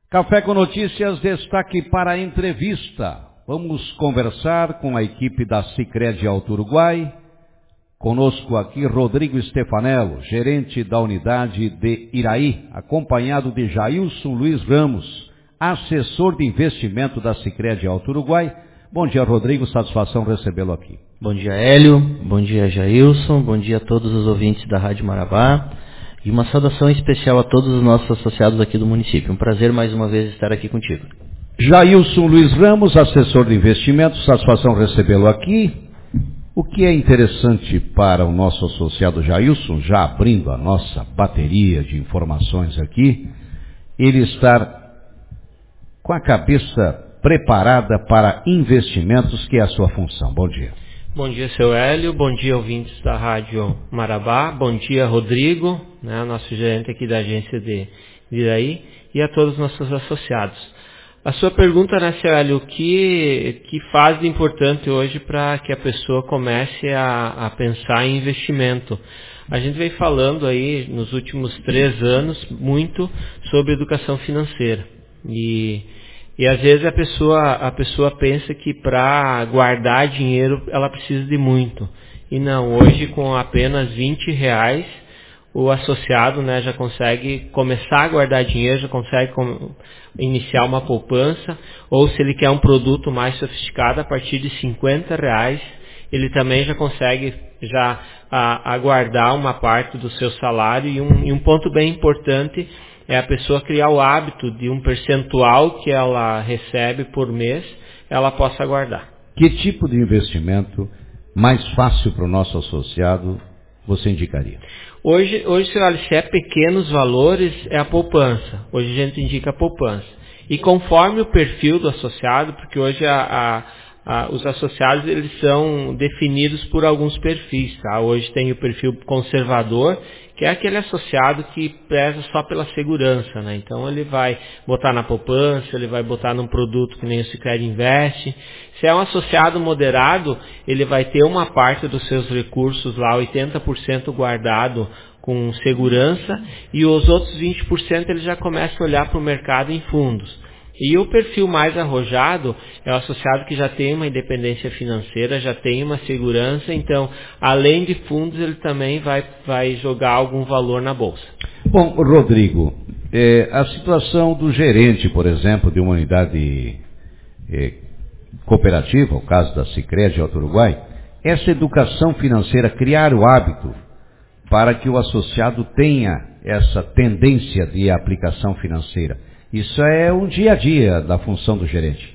Café com Notícias, destaque para a entrevista. Vamos conversar com a equipe da Sicredi Alto Uruguai. Conosco aqui Rodrigo Stefanello, gerente da unidade de Iraí, acompanhado de Jailson Luiz Ramos, assessor de investimento da Sicredi Alto Uruguai. Bom dia, Rodrigo, satisfação recebê-lo aqui. Bom dia, Hélio, bom dia, Jailson, bom dia a todos os ouvintes da Rádio Marabá e uma saudação especial a todos os nossos associados aqui do município. Um prazer mais uma vez estar aqui contigo. Jailson Luiz Ramos, assessor de investimento, satisfação recebê-lo aqui. O que é interessante para o nosso associado Jailson, já abrindo a nossa bateria de informações aqui, ele estar com a cabeça preparada para investimentos, que é a sua função. Bom dia. Bom dia, seu Hélio. Bom dia, ouvintes da Rádio Marabá. Bom dia, Rodrigo, nosso gerente aqui da agência de Iraí, e a todos os nossos associados. A sua pergunta, seu Hélio, o que faz de importante hoje para que a pessoa comece a pensar em investimento? A gente vem falando aí nos últimos 3 anos muito sobre educação financeira. E às vezes a pessoa pensa que para guardar dinheiro ela precisa de muito. E não, hoje com apenas R$20, o associado já consegue começar a guardar dinheiro, já consegue iniciar uma poupança, ou se ele quer um produto mais sofisticado, a partir de R$50, ele também já consegue guardar uma parte do seu salário. E um ponto bem importante é a pessoa criar o hábito de um percentual que ela recebe por mês, ela possa guardar. Que tipo de investimento mais fácil para o nosso associado você indicaria? Hoje se é pequenos valores, é a poupança. Hoje a gente indica a poupança. E conforme o perfil do associado, porque hoje os associados eles são definidos por alguns perfis. Tá? Hoje tem o perfil conservador, que é aquele associado que preza só pela segurança. Então ele vai botar na poupança, ele vai botar num produto que nem o Sicredi Invest. Se é um associado moderado, ele vai ter uma parte dos seus recursos lá, 80% guardado com segurança, e os outros 20% ele já começa a olhar para o mercado em fundos. E o perfil mais arrojado é o associado que já tem uma independência financeira, já tem uma segurança, então, além de fundos, ele também vai jogar algum valor na bolsa. Bom, Rodrigo, a situação do gerente, por exemplo, de uma unidade cooperativa, o caso da Sicredi Alto Uruguai, essa educação financeira, criar o hábito para que o associado tenha essa tendência de aplicação financeira. Isso é um dia a dia da função do gerente.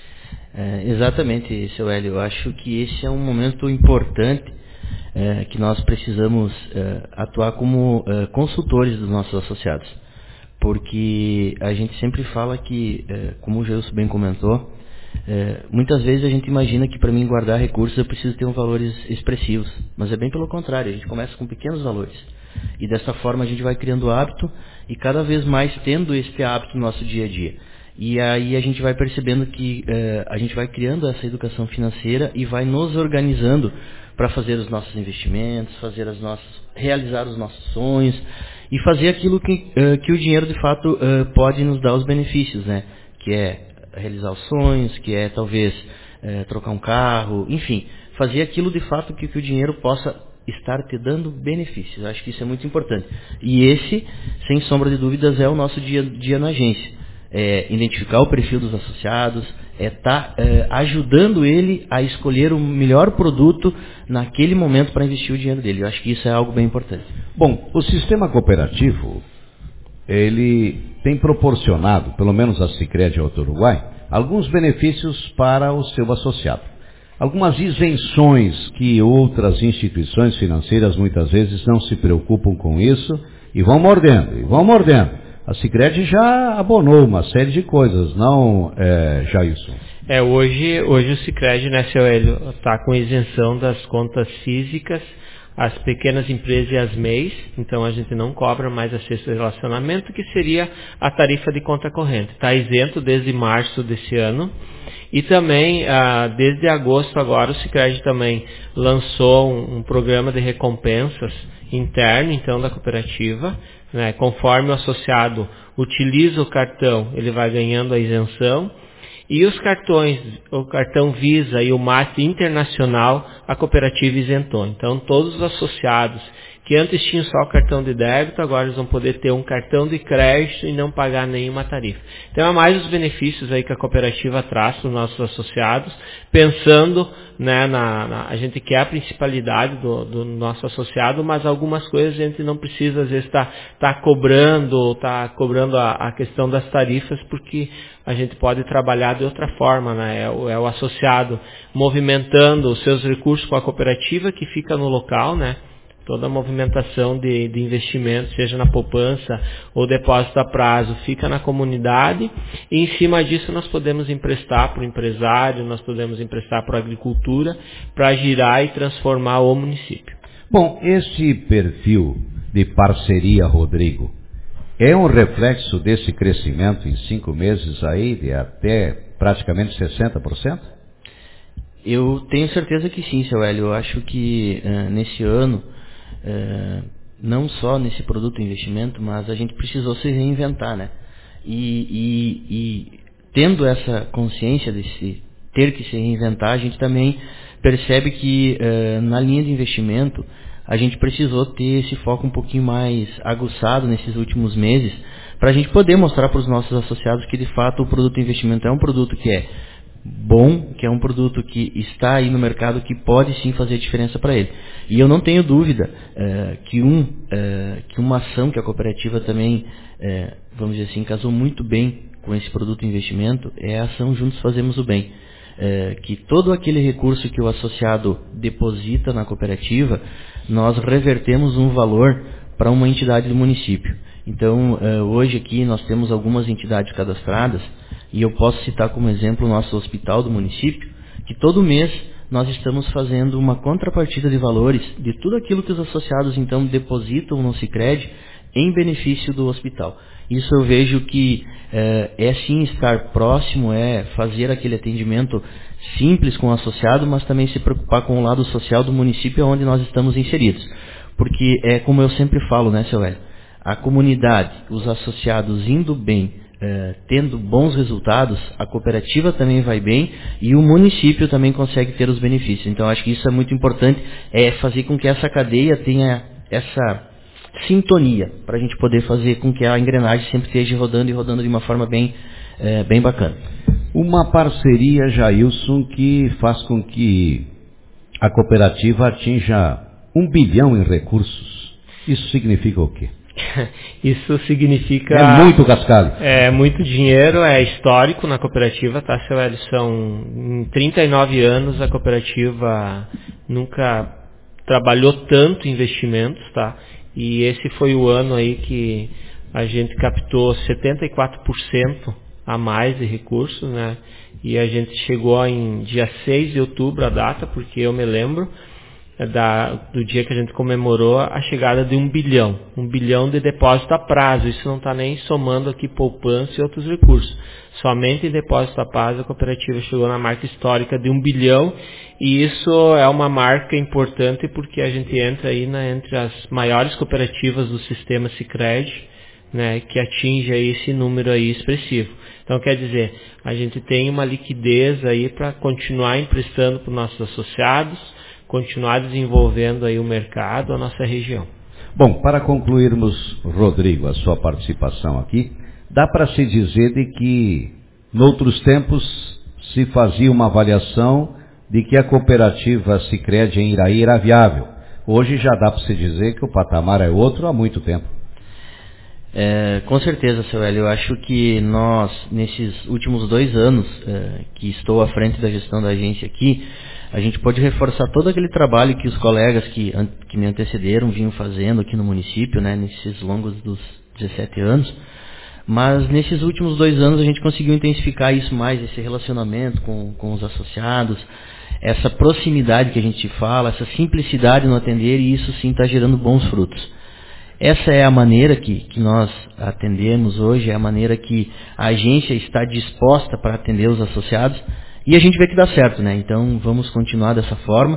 Exatamente, seu Hélio. Eu acho que esse é um momento importante que nós precisamos atuar como consultores dos nossos associados. Porque a gente sempre fala que, como o Gelson bem comentou, muitas vezes a gente imagina que para mim guardar recursos eu preciso ter valores expressivos. Mas é bem pelo contrário, a gente começa com pequenos valores. E dessa forma a gente vai criando hábito e cada vez mais tendo esse hábito no nosso dia a dia. E aí a gente vai percebendo que a gente vai criando essa educação financeira e vai nos organizando para fazer os nossos investimentos, realizar os nossos sonhos e fazer aquilo que o dinheiro de fato pode nos dar os benefícios, que é realizar os sonhos, que é talvez trocar um carro, enfim, fazer aquilo de fato que o dinheiro possa estar te dando benefícios. Eu acho que isso é muito importante. E esse, sem sombra de dúvidas, é o nosso dia a dia na agência. Identificar o perfil dos associados, estar ajudando ele a escolher o melhor produto naquele momento para investir o dinheiro dele. Eu acho que isso é algo bem importante. Bom, o sistema cooperativo, ele tem proporcionado, pelo menos a Sicredi Alto Uruguai, alguns benefícios para o seu associado. Algumas isenções que outras instituições financeiras muitas vezes não se preocupam com isso e vão mordendo. A Sicredi já abonou uma série de coisas, não, Jailson? Hoje o Sicredi, seu Hélio, está com isenção das contas físicas, as pequenas empresas e as MEIs, então a gente não cobra mais a cesta de relacionamento, que seria a tarifa de conta corrente. Está isento desde março desse ano. E também, desde agosto agora, o Sicredi também lançou um programa de recompensas interno, então, da cooperativa, né? Conforme o associado utiliza o cartão, ele vai ganhando a isenção. E os cartões, o cartão Visa e o Master Internacional, a cooperativa isentou. Então, todos os associados que antes tinham só o cartão de débito, agora eles vão poder ter um cartão de crédito e não pagar nenhuma tarifa. Então, é mais os benefícios aí que a cooperativa traz para os nossos associados, pensando, né, a gente quer a principalidade do nosso associado, mas algumas coisas a gente não precisa, às vezes, tá cobrando a questão das tarifas, porque a gente pode trabalhar de outra forma, né? É o associado movimentando os seus recursos com a cooperativa que fica no local, né? Toda a movimentação de investimento, seja na poupança ou depósito a prazo, fica na comunidade, e em cima disso nós podemos emprestar para o empresário, nós podemos emprestar para a agricultura, para girar e transformar o município. Bom, esse perfil de parceria, Rodrigo, é um reflexo desse crescimento em 5 meses aí de até praticamente 60%? Eu tenho certeza que sim, seu Hélio. Eu acho que nesse ano, não só nesse produto investimento, mas a gente precisou se reinventar, né? E tendo essa consciência de ter que se reinventar, a gente também percebe que na linha de investimento a gente precisou ter esse foco um pouquinho mais aguçado nesses últimos meses, para a gente poder mostrar para os nossos associados que de fato o produto de investimento é um produto que é bom, que é um produto que está aí no mercado, que pode sim fazer diferença para ele. E eu não tenho dúvida que uma ação que a cooperativa também, vamos dizer assim, casou muito bem com esse produto de investimento é a ação Juntos Fazemos o Bem. Que todo aquele recurso que o associado deposita na cooperativa, nós revertemos um valor para uma entidade do município. Então, hoje aqui nós temos algumas entidades cadastradas, e eu posso citar como exemplo o nosso hospital do município, que todo mês nós estamos fazendo uma contrapartida de valores de tudo aquilo que os associados então depositam no Sicredi em benefício do hospital. Isso eu vejo que é sim estar próximo, é fazer aquele atendimento simples com o associado, mas também se preocupar com o lado social do município onde nós estamos inseridos. Porque é como eu sempre falo, né, seu Hélio? A comunidade, os associados indo bem, tendo bons resultados, a cooperativa também vai bem e o município também consegue ter os benefícios. Então acho que isso é muito importante, é fazer com que essa cadeia tenha essa sintonia, para a gente poder fazer com que a engrenagem sempre esteja rodando e rodando de uma forma bem bacana. Uma parceria, Jailson, que faz com que a cooperativa atinja 1 bilhão em recursos. Isso significa o quê? Isso significa... É muito cascalho. É muito dinheiro, é histórico na cooperativa, tá, seu Hélio? Em 39 anos a cooperativa nunca trabalhou tanto investimentos, tá? E esse foi o ano aí que a gente captou 74% a mais de recursos, né? E a gente chegou em dia 6 de outubro, a data, porque eu me lembro do dia que a gente comemorou a chegada de 1 bilhão. 1 bilhão de depósito a prazo. Isso não está nem somando aqui poupança e outros recursos. Somente em depósito a prazo a cooperativa chegou na marca histórica de 1 bilhão. E isso é uma marca importante porque a gente entra aí entre as maiores cooperativas do sistema Sicredi, né, que atinge aí esse número aí expressivo. Então quer dizer, a gente tem uma liquidez aí para continuar emprestando para os nossos associados, continuar desenvolvendo aí o mercado, a nossa região. Bom, para concluirmos, Rodrigo, a sua participação aqui, dá para se dizer de que, noutros tempos, se fazia uma avaliação de que a cooperativa Sicredi em Iraí era viável. Hoje já dá para se dizer que o patamar é outro há muito tempo. Com certeza, seu Hélio. Eu acho que nós, nesses últimos 2 anos que estou à frente da gestão da agência aqui, a gente pode reforçar todo aquele trabalho que os colegas que me antecederam vinham fazendo aqui no município, né, nesses longos dos 17 anos. Mas nesses últimos 2 anos a gente conseguiu intensificar isso mais, esse relacionamento com os associados, essa proximidade que a gente fala, essa simplicidade no atender, e isso sim está gerando bons frutos. Essa é a maneira que nós atendemos hoje, é a maneira que a agência está disposta para atender os associados, e a gente vê que dá certo, né? Então vamos continuar dessa forma,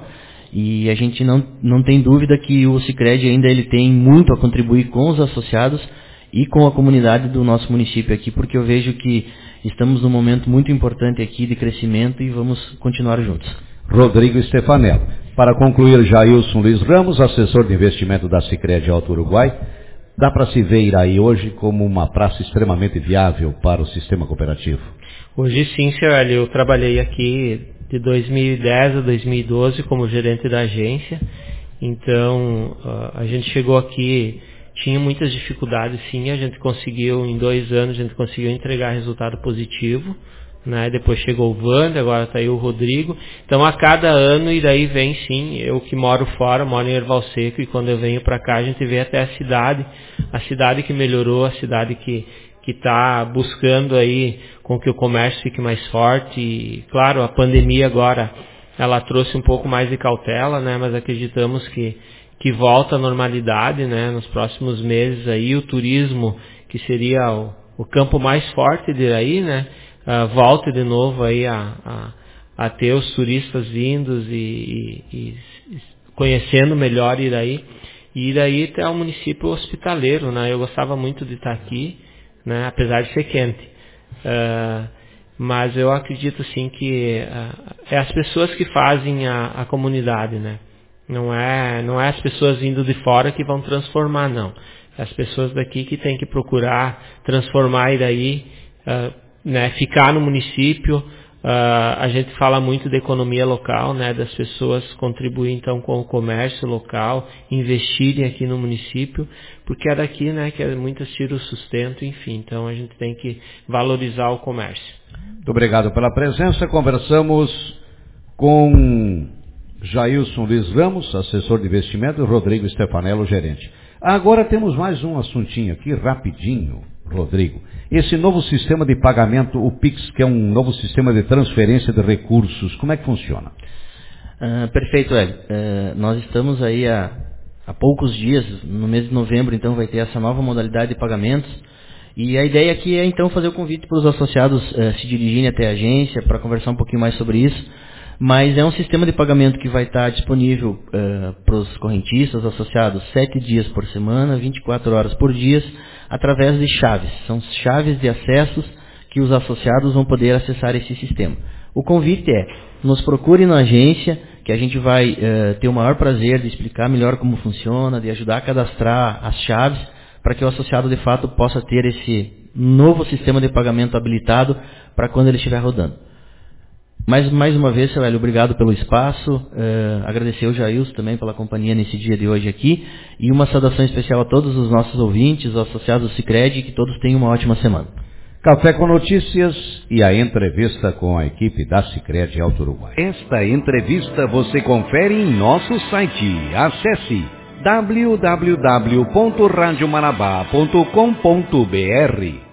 E a gente não tem dúvida que o Sicredi ainda ele tem muito a contribuir com os associados e com a comunidade do nosso município aqui, porque eu vejo que estamos num momento muito importante aqui de crescimento e vamos continuar juntos. Rodrigo Stefanello. Para concluir, Jailson Luiz Ramos, assessor de investimento da Sicredi Alto Uruguai. Dá para se ver Iraí hoje como uma praça extremamente viável para o sistema cooperativo? Hoje sim, senhor Hélio, eu trabalhei aqui de 2010 a 2012 como gerente da agência. Então, a gente chegou aqui, tinha muitas dificuldades sim, a gente conseguiu, em 2 anos, a gente conseguiu entregar resultado positivo, né? Depois chegou o Wander, agora está aí o Rodrigo. Então, a cada ano, e daí vem sim, eu que moro fora, moro em Erval Seco, e quando eu venho para cá, a gente vê até a cidade que melhorou, a cidade que está buscando aí com que o comércio fique mais forte. E, claro, a pandemia agora, ela trouxe um pouco mais de cautela, né? Mas acreditamos que volta à normalidade, né? Nos próximos meses aí, o turismo, que seria o campo mais forte de Iraí, né? Volta de novo aí a ter os turistas vindos e conhecendo melhor Iraí. E Iraí é um município hospitaleiro, né? Eu gostava muito de estar aqui, né? Apesar de ser quente. Mas eu acredito sim que é as pessoas que fazem a comunidade, né? Não é as pessoas vindo de fora que vão transformar, não. É as pessoas daqui que têm que procurar transformar Iraí, né? Ficar no município. A gente fala muito da economia local, né? Das pessoas contribuírem então com o comércio local, investirem aqui no município, porque é daqui, né, que muitas tiram o sustento, enfim. Então a gente tem que valorizar o comércio. Muito obrigado pela presença. Conversamos com Jailson Luiz Ramos, assessor de investimento, e Rodrigo Stefanello, gerente. Agora temos mais um assuntinho aqui, rapidinho, Rodrigo. Esse novo sistema de pagamento, o Pix, que é um novo sistema de transferência de recursos, como é que funciona? Perfeito, Hélio. Nós estamos aí há poucos dias, no mês de novembro, então vai ter essa nova modalidade de pagamentos. E a ideia aqui é então fazer o convite para os associados se dirigirem até a agência para conversar um pouquinho mais sobre isso. Mas é um sistema de pagamento que vai estar disponível para os correntistas associados 7 dias por semana, 24 horas por dia, através de chaves. São chaves de acessos que os associados vão poder acessar esse sistema. O convite é, nos procure na agência, que a gente vai ter o maior prazer de explicar melhor como funciona, de ajudar a cadastrar as chaves, para que o associado de fato possa ter esse novo sistema de pagamento habilitado para quando ele estiver rodando. Mas, mais uma vez, seu Hélio, obrigado pelo espaço, agradecer ao Jailson também pela companhia nesse dia de hoje aqui, e uma saudação especial a todos os nossos ouvintes, os associados do Sicredi, que todos tenham uma ótima semana. Café com Notícias e a entrevista com a equipe da Sicredi Alto Uruguai. Esta entrevista você confere em nosso site. Acesse www.radiomarabá.com.br.